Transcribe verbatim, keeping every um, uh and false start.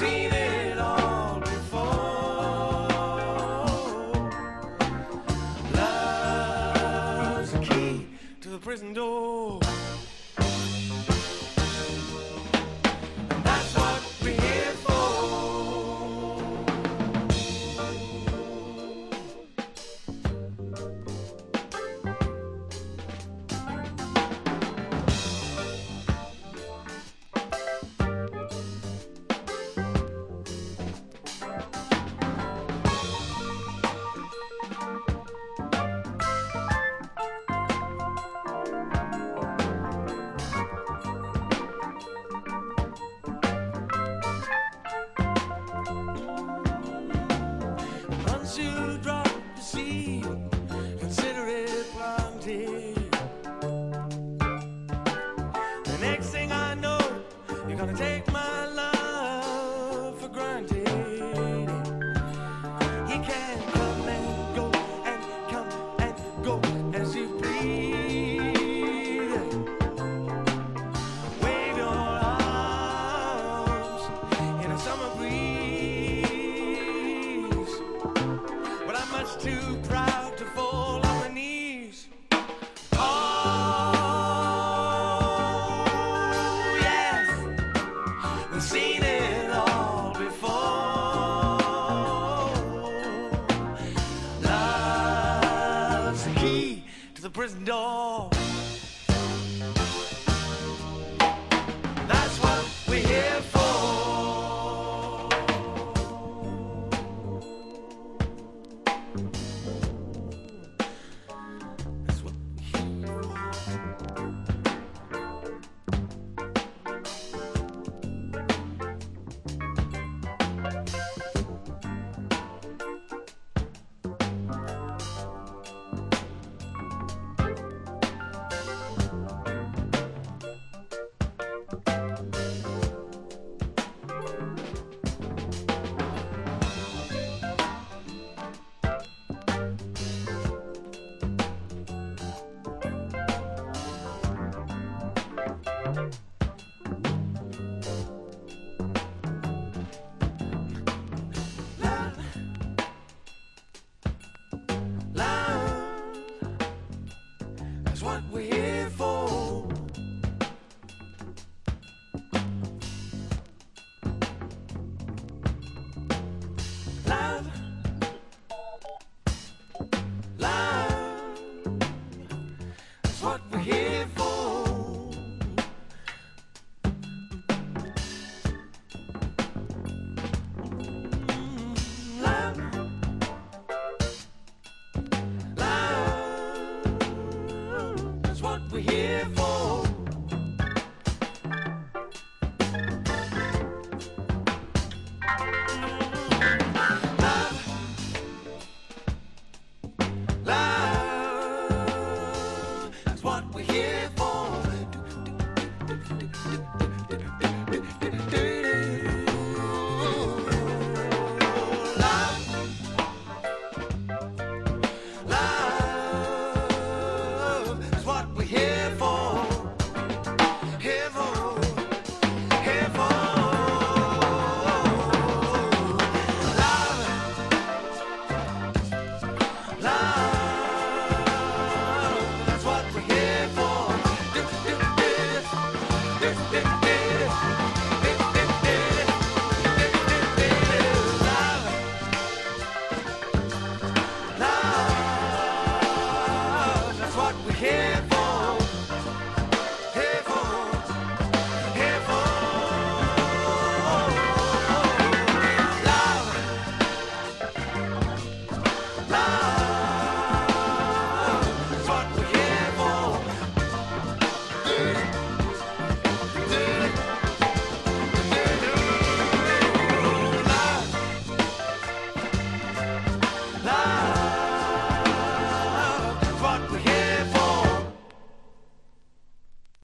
seen it all before. Love's the key to the prison door. And that's what we're here for. Once you drop the seed, consider it planted. The next thing I know, you're gonna take my love for granted. You can come and go and come and go as you please. Wave your arms in a summer breeze, but I'm much too proud to fall on my knees. Oh, yes, we've seen it all before. Love's the key to the prison door.